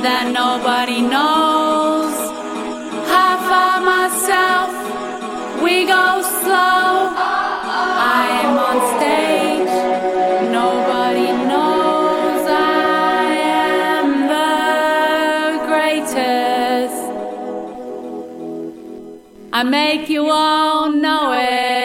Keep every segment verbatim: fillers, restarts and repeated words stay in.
that nobody knows. Half of myself, we go slow. I am on stage, nobody knows I am the greatest. I make you all know it.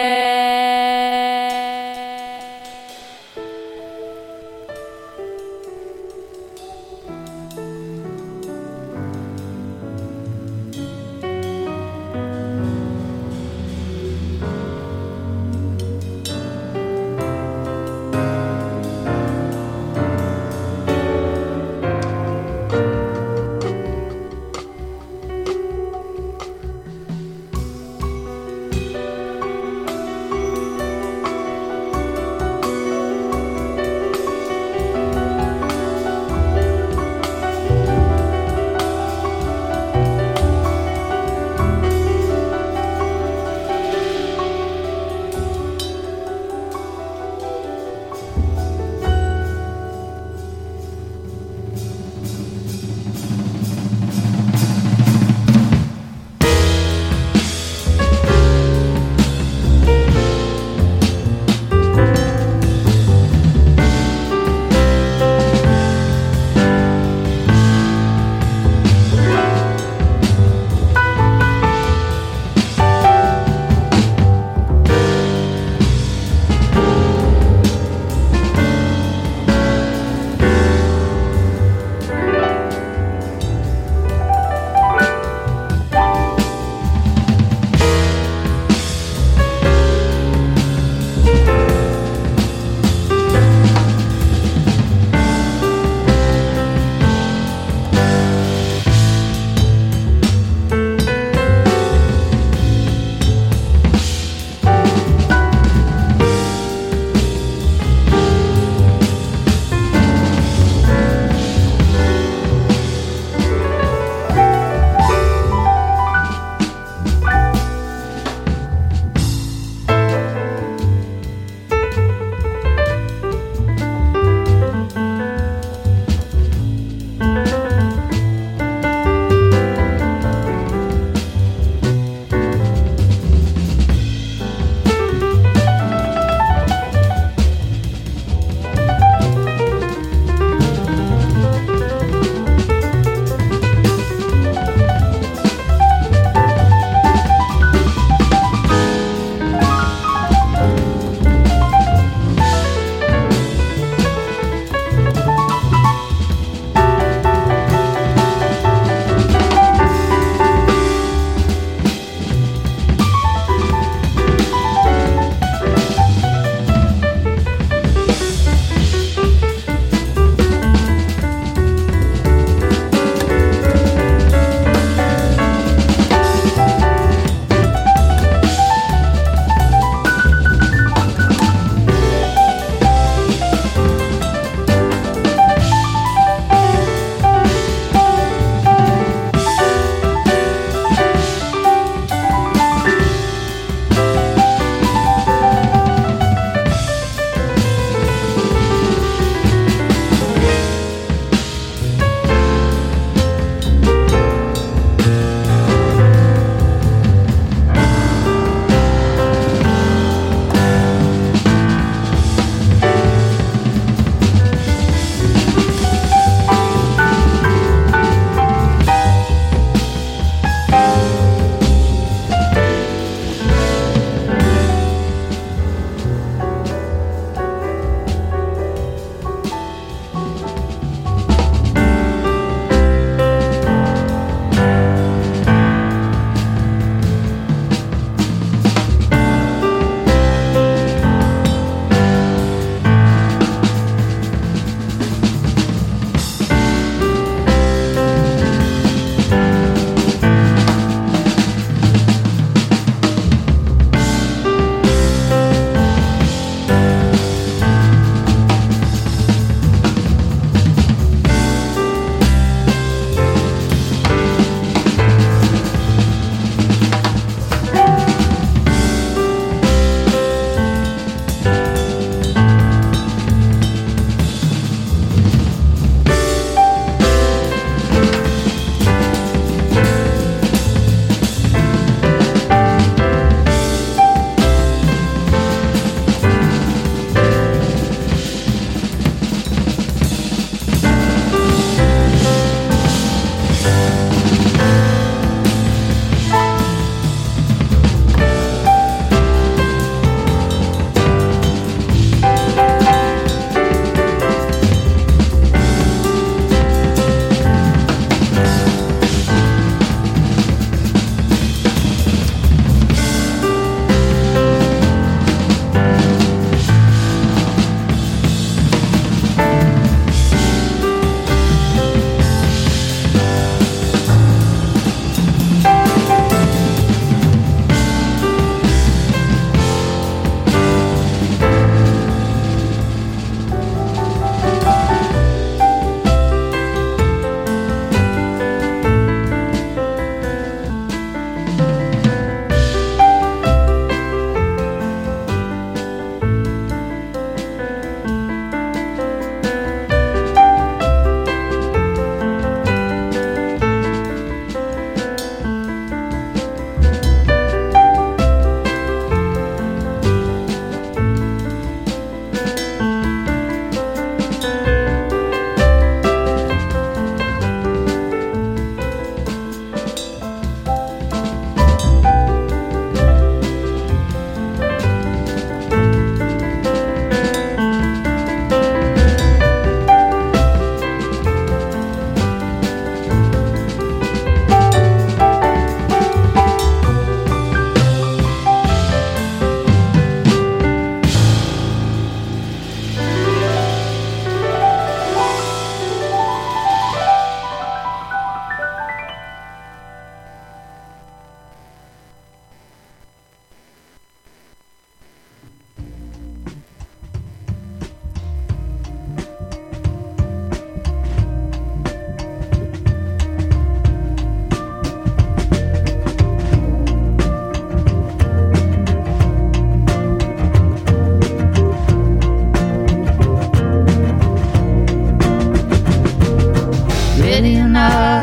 ready or not.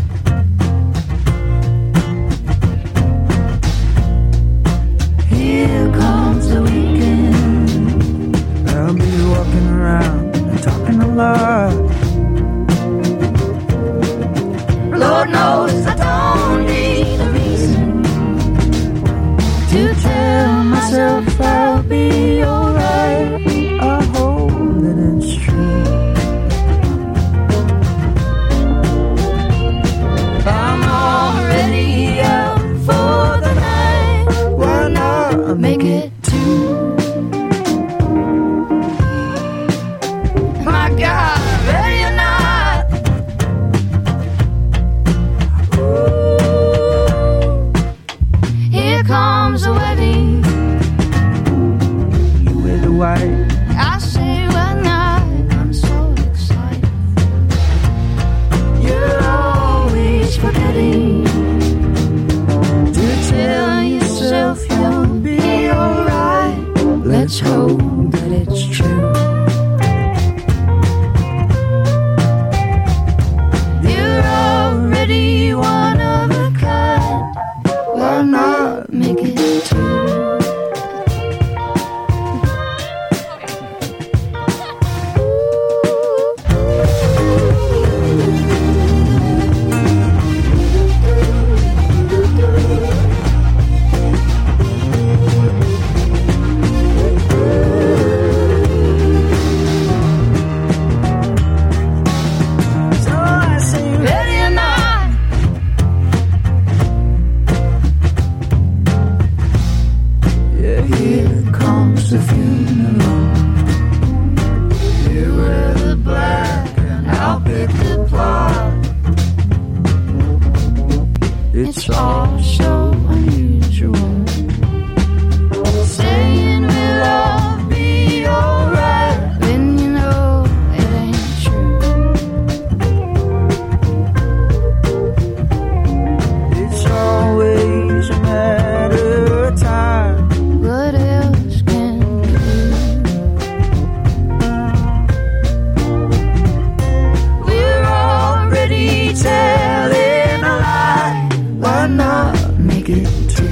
Here comes the weekend. I'll be walking around and talking a lot. Lord knows I don't need a reason to tell myself I'll be alright. I hope that it's true. I'm already out for the night. Why not Make it two? My God, ready or not? Ooh, here comes the wedding. you wear the white? I say why not? I'm so excited. You're always forgetting to tell yourself you'll be alright. Let's hope that it's true. You're already one of a kind. Why not make it two? So I say, Ready or not? yeah, here comes the funeral. You wear the black and I'll pick the plot. It's It's all so unusual. Saying we'll all be alright when you know it ain't true. It's always a matter of time. What else can you do? We're already telling a lie. Why not make it two?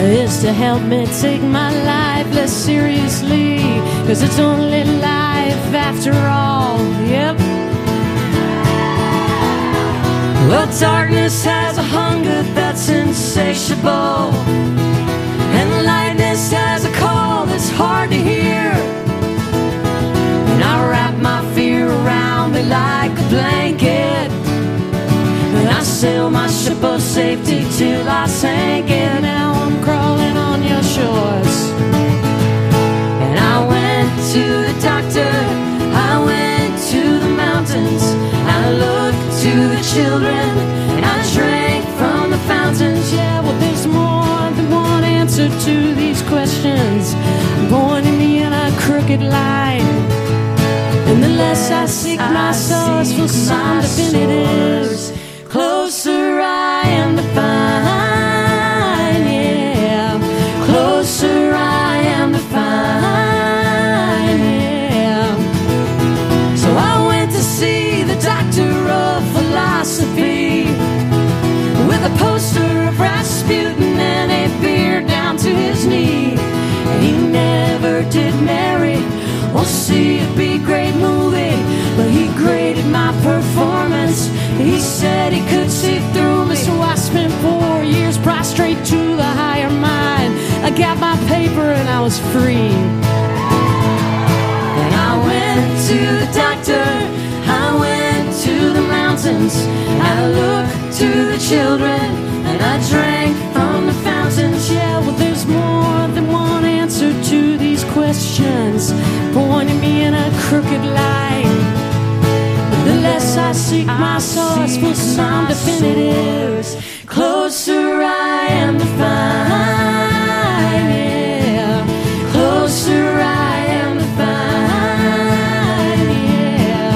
is to help me take my life less seriously, 'cause it's only life after all. Yep. Well, darkness has a hunger that's insatiable, and lightness has a call that's hard to hear. And I wrap my fear around me like a blanket, and I sail my ship of safety till I sank it. Now I'm crawling on your shores. And I went to the doctor, I went to the mountains, I looked to the children, and I drank from the fountains. Yeah, well, there's more than one answer to these questions, pointing me in a crooked line. And the less I seek my source for some definitives, closer I am to find. Yeah, closer I am to find. Yeah. So I went to see the doctor of philosophy, with a poster of Rasputin and a beard down to his knee. And he never did marry or see a B-grade movie, but he graded my performance. He said he could see through me, so I spent four years prostrate to the higher mind. I got my paper and I was free. And I went to the doctor, I went to the mountains, I looked to the children, and I drank from the fountains. Yeah, well, there's more than one answer to these questions, pointing me in a crooked line. The less I seek my source for some definitives, closer I am to find. Yeah, closer I am to find. Yeah.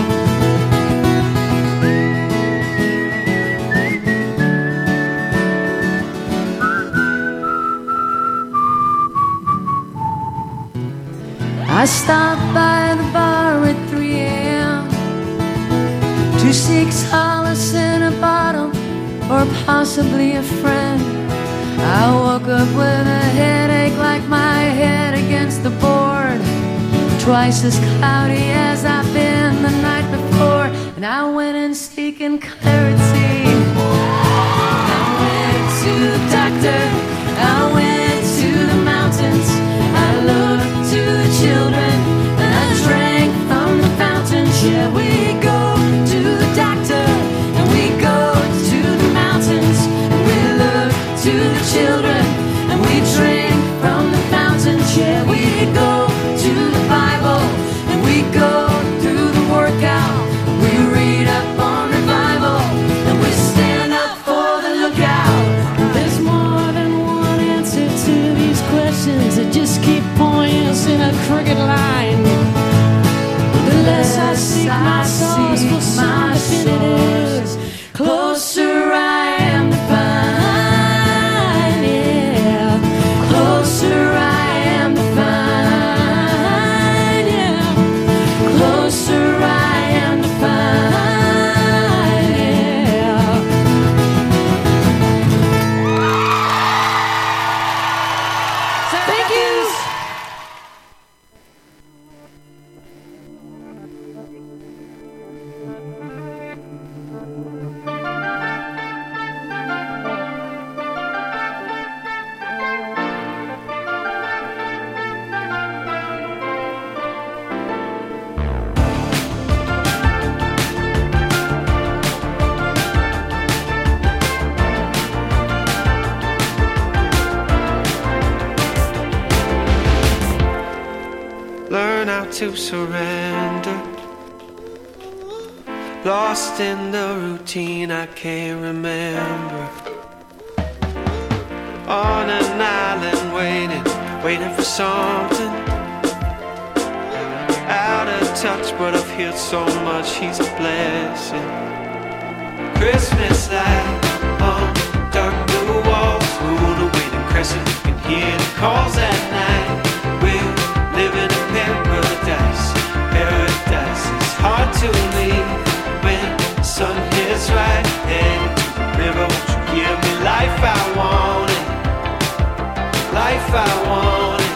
I stopped by the bar at three a.m. to seek solace in a bottle, or possibly a friend. I woke up with a headache like my head against the board, twice as cloudy as I've been the night before. And I went in seeking clarity. I went to the doctor, I went to the mountains, I looked to the children, and I drank from the fountains. Yeah, we go to the doctor, and we go to the mountains, and we look to the children, and we drink from the fountains. Yeah, we go to the Bible, and we go through the workout, we read up on revival, and we stand up for the lookout. And there's more than one answer to these questions that just keep pointing us in a crooked line. The less I seek my source for some definitives, closer I am to find. Yeah, closer I am to find. Yeah, closer I am to find. Yeah. Thank you. Learn how to surrender. Lost in the routine, I can't remember. On an island waiting, waiting for something. Out of touch, but I've healed so much, he's a blessing. Christmas light on dark blue walls, moon away the crescent, you can hear the calls at night. We're living in paradise, paradise is hard to leave when the sun hits right. Heading to the river, won't you give me life I want it? life I wanted.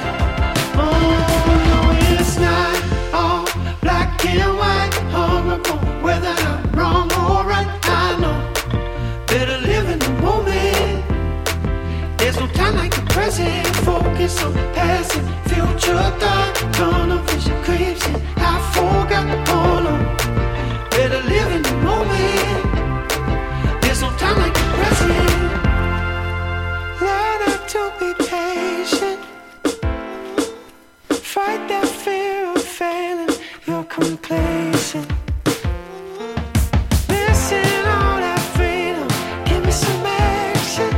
Oh, it's not all black and white, hung upon whether I'm wrong or right. I know better live in the moment. There's no time like the present. Focus on past and future thought. Tunnel vision creeps in. I forgot all on. Better live in the moment. There's no time like the present. Learn how to be patient. Fight that fear of failing. You're complacent. Missing all that freedom. Give me some action.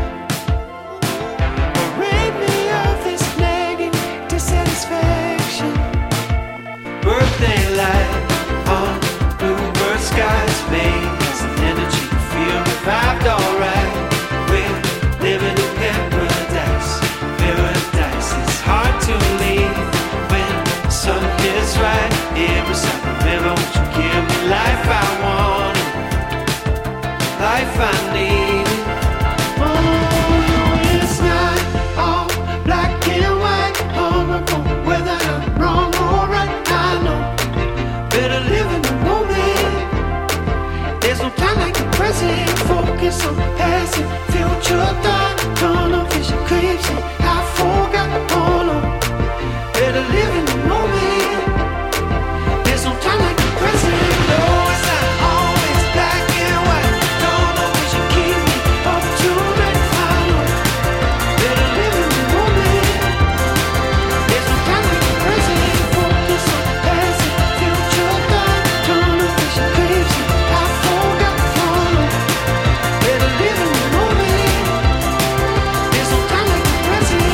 Rid me of this nagging dissatisfaction. Birthday light on bluebird skies, made as an energy to feel revived. Alright, we're living in paradise. Paradise is hard to leave when the sun hits right. Every summer river, won't you give me life I wanted, life I needed. Oh, it's not all black and white, hung upon whether I'm wrong or right. I know better live in the moment. There's no time like the present. Focus on past and future thought. Tunnel vision creeps in. I forgot all on. Better live in the moment. There's no time like the present. No, it's not always black and white. Tunnel vision keeps me up to night. I know better live in the moment. There's no time like the present. Focus on past and future thought. Tunnel vision creeps in. I forgot all on. Better live in the moment. There's no time like the present.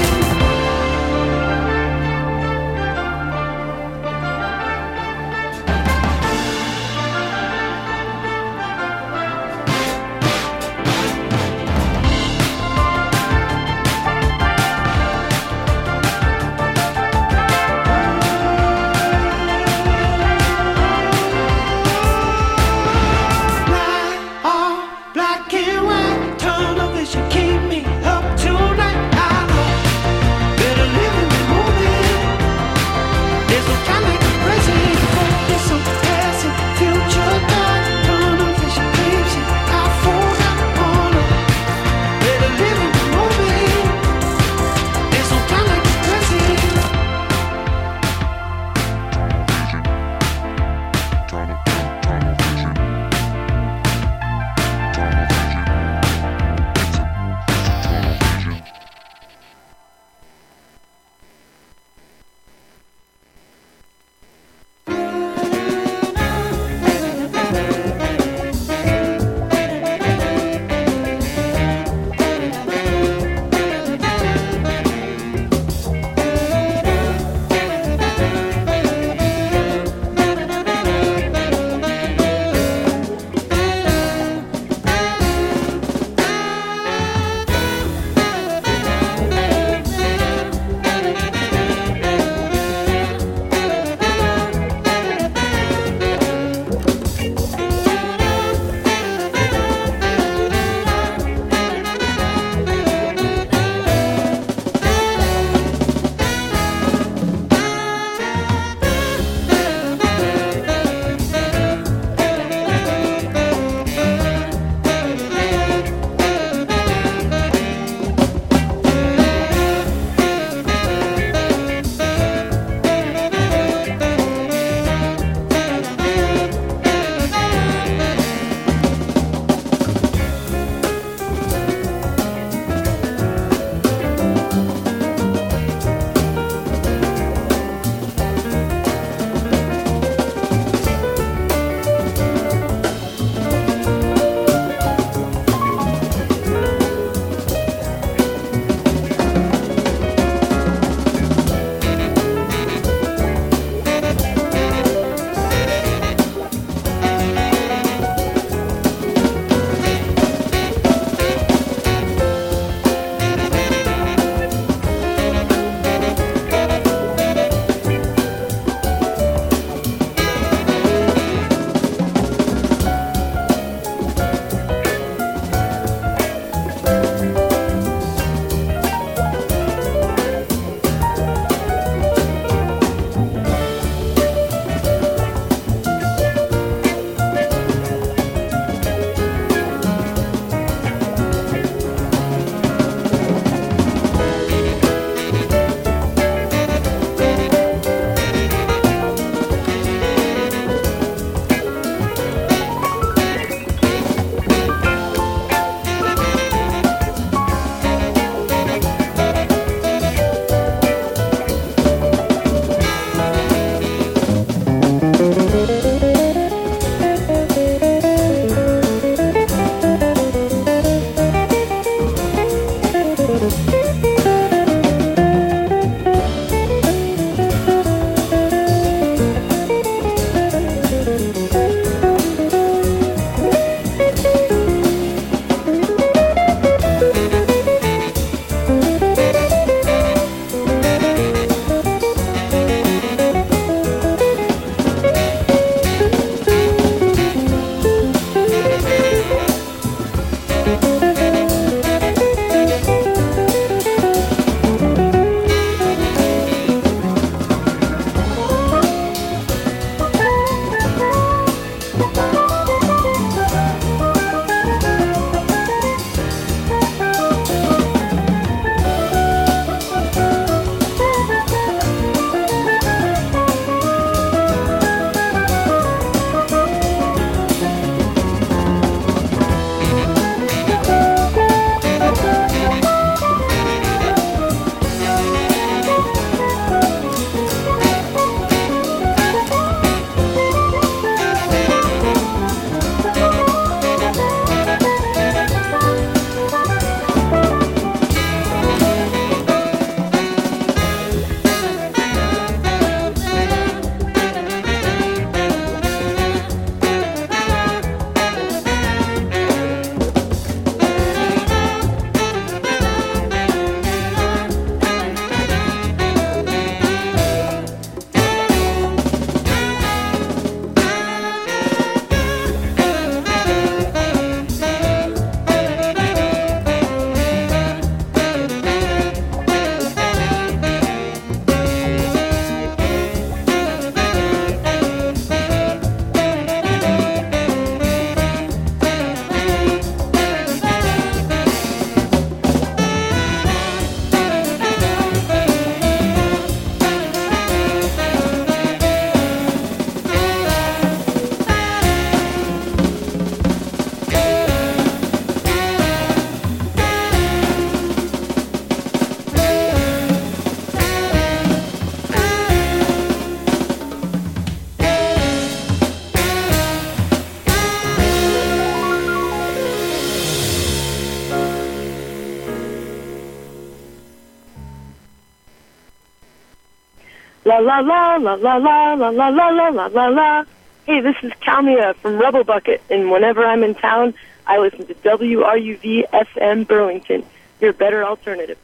La la la la la la la la la la la la la. Hey, this is Kalmia from Rubble Bucket, and whenever I'm in town, I listen to W R U V F M Burlington, your better alternative.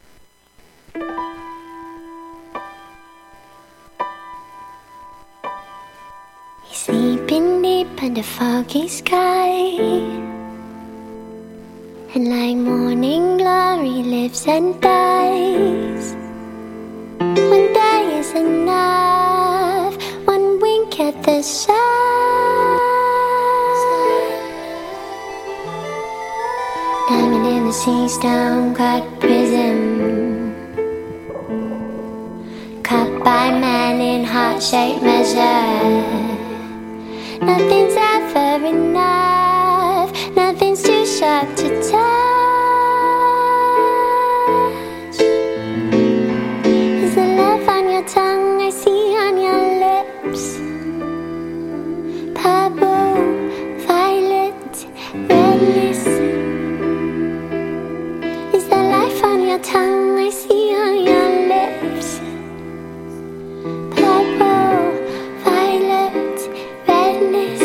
Sleeping deep under foggy sky, and like morning glory lives and dies. One day is enough, one wink at the sun. Diamond in the sea, stone-cut prism, cut by man in heart-shaped measure. Nothing's ever enough, nothing's too sharp to touch. Is the love on your tongue I see on your lips? Purple, violet, redness. Is the life on your tongue I see on your lips? Purple, violet, redness.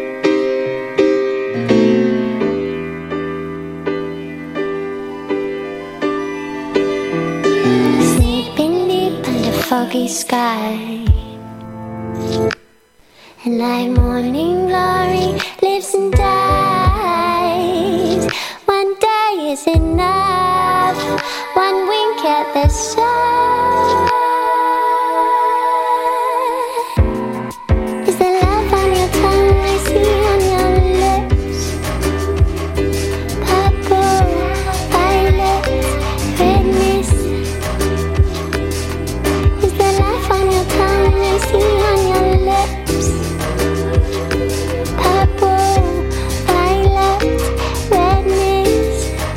Sleeping deep under foggy sky, and like morning glory lives and dies. One day is enough, one wink at the sun. Is the love on your tongue I see on your lips? Purple, violet, redness. Is the life on your tongue I see on your lips? Purple, violet, redness,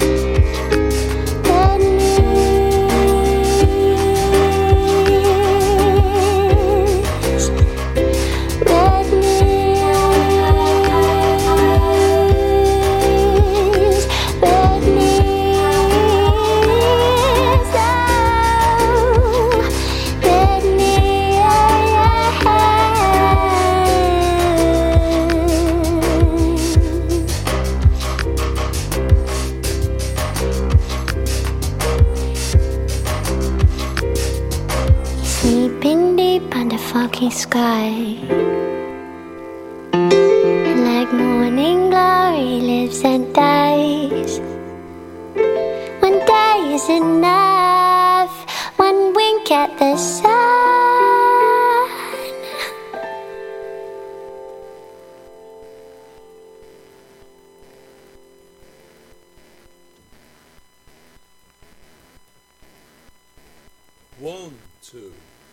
Sleeping deep under foggy sky, and like morning glory lives and dies. One day is enough, one wink at the sun. One, two.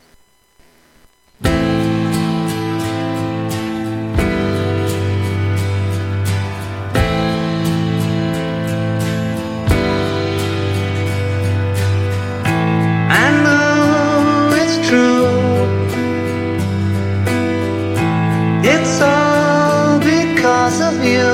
I know it's true. It's all because of you.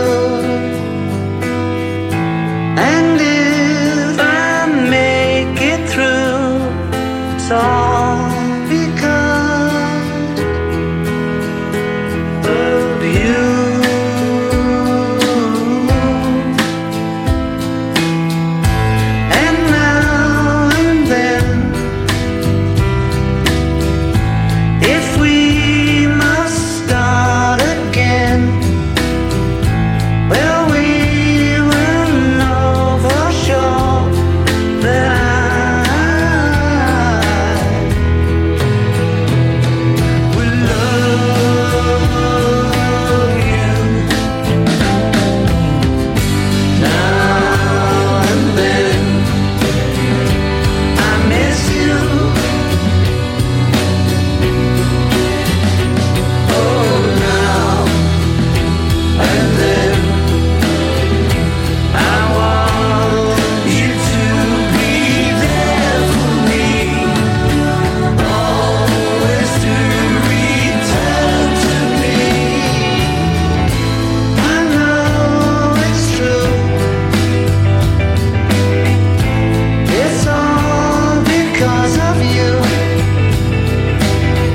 And if I make it through, it's all because of you. And now and then, if we must start again, well, we will know for sure that I will love you. Now and then, I miss you. Oh, now and then, I want you to be there for me, always to return to me. I know it's true. It's all because of you.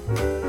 Thank